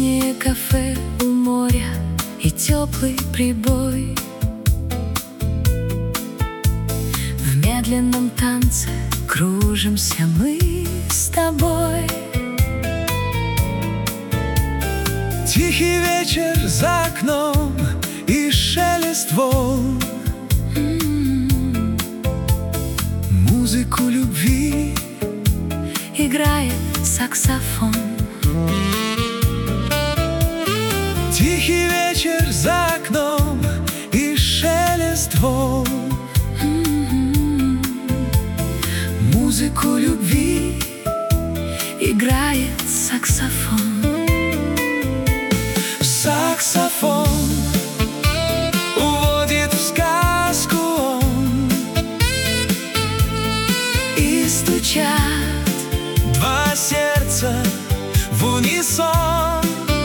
Синее кафе у моря и теплый прибой. В медленном танце кружимся мы с тобой. Тихий вечер за окном и шелест волн, музыку любви играет саксофон. Тихий вечер за окном и шелест волн, музыку любви играет саксофон. Саксофон уводит в сказку он, И стучат два сердца в унисон.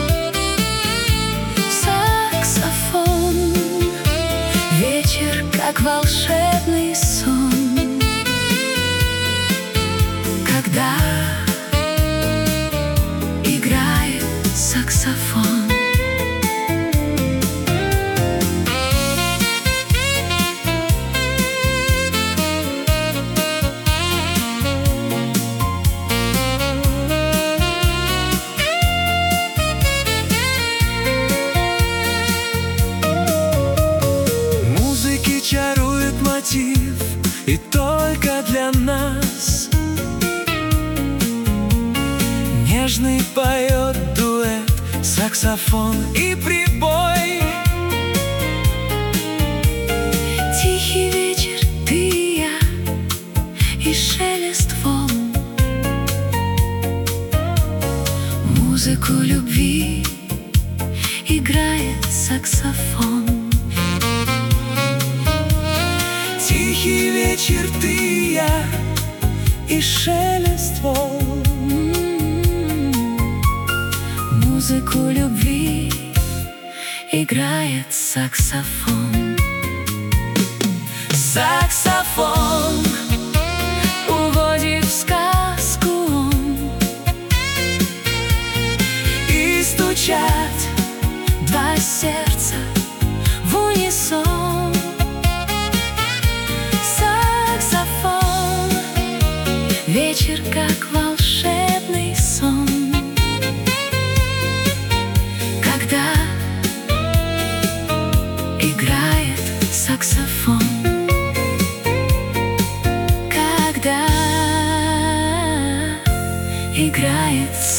саксофон, вечер как волшебный сон, когда играет саксофон. Чарует мотив, и только для нас нежный поет дуэт, саксофон и прибой. Тихий вечер, ты и я, и шелест волн, музыку любви играет саксофон. Тихий вечер, ты и я, и шелест волн, музыку любви играет саксофон. Саксофон уводит в сказку он, и стучат два сердца в унисон. Саксофон, вечер как волшебный сон, когда играет саксофон. Когда играет